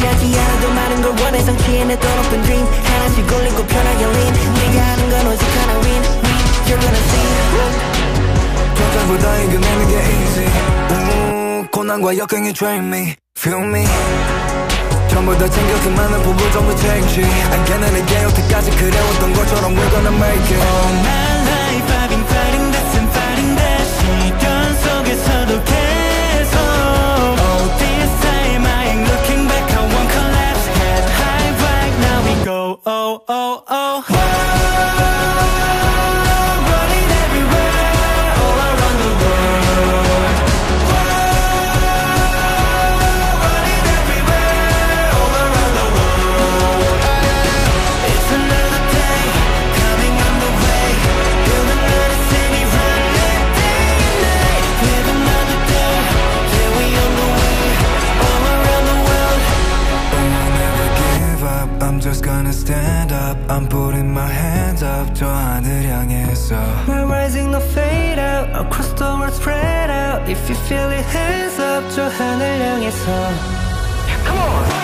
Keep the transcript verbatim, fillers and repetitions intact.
원하지 않아도 많은 걸 원해 성취해 내 또 높은 dream 하나씩 올리고 편하게 lean 네가 하는 건 오직 하나 win win You're gonna see 전장보다 이겨내는 게 easy 우, 고난과 역경이 train me feel me 전부 다 챙겨 그 많은 부분 전부 change 안겨내게 여태까지 그래왔던 것처럼 we're gonna make it All my life I've been fighting this and fighting that 시련 속에서도 계속 Oh this time I ain't looking back I won't collapse head high right now we go oh oh oh Running everywhere all around the world Running everywhere all around the world It's another day coming on the way Build another city running day and night Live another day yeah we on the way all around the world I'll never give up I'm just gonna stand up I'm putting my hands up 저 하늘 향해서 We're rising no fade out Across the world spread out If you feel it hands up 저 하늘 향해서 Come on